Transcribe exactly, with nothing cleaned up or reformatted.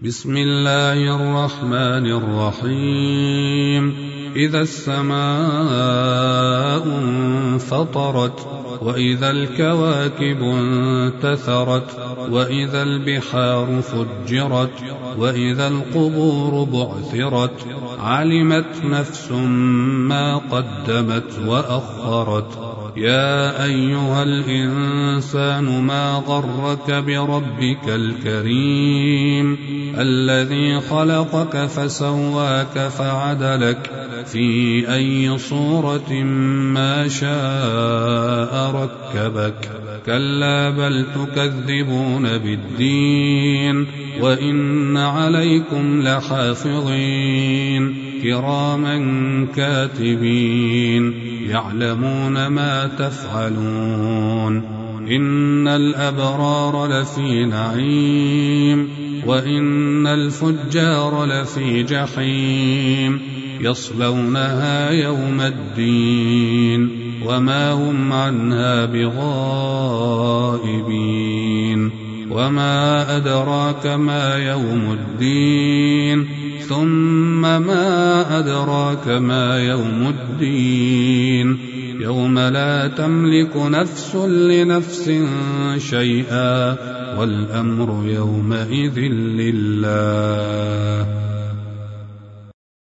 بسم الله الرحمن الرحيم إذا السماء انفطرت وإذا الكواكب انتثرت وإذا البحار فجرت وإذا القبور بعثرت علمت نفس ما قدمت وأخرت يا أيها الإنسان ما غرك بربك الكريم الذي خلقك فسواك فعدلك في أي صورة ما شاء ركبك كلا بل تكذبون بالدين وإن عليكم لحافظين كراما كاتبين يعلمون ما تفعلون إن الأبرار لفي نعيم وإن الفجار لفي جحيم يصلونها يوم الدين وما هم عنها بغائبين وما أدراك ما يوم الدين ثم ما أدراك ما يوم الدين يوم لا تملك نفس لنفس شيئا والأمر يومئذ لله.